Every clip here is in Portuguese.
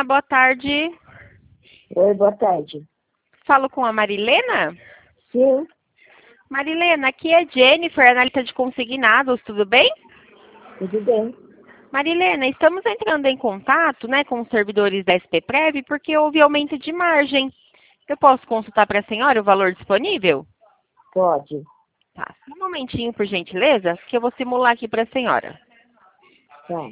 boa tarde. Oi, boa tarde. Falo com a Marilena? Sim, Marilena, aqui é Jennifer, analista de consignados, tudo bem? tudo bem. Marilena, estamos entrando em contato, com os servidores da SPPrev porque houve aumento de margem. Eu posso consultar para a senhora o valor disponível? Pode. Tá, só um momentinho, por gentileza, que eu vou simular aqui para a senhora. Tá.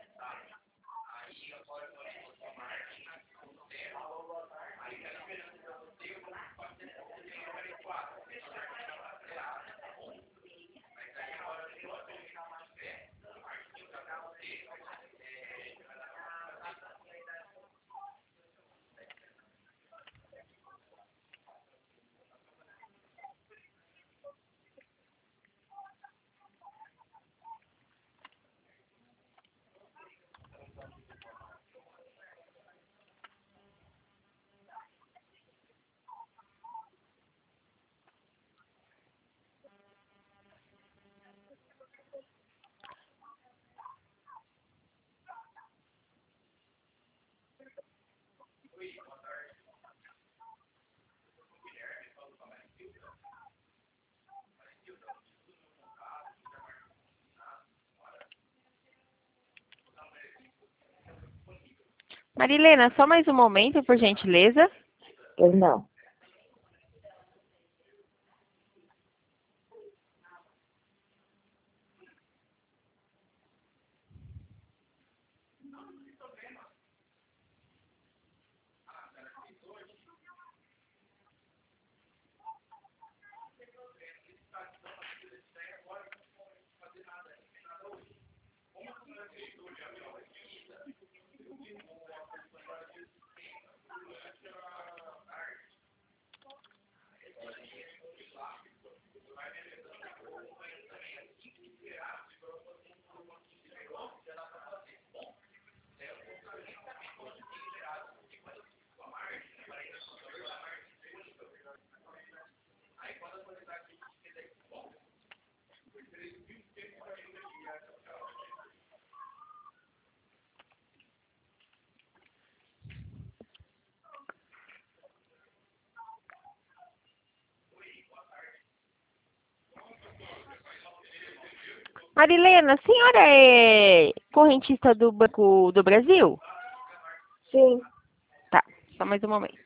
Marilena, só mais um momento, por gentileza. Pois não. Marilena, a senhora é correntista do Banco do Brasil? Sim. Tá, só mais um momento.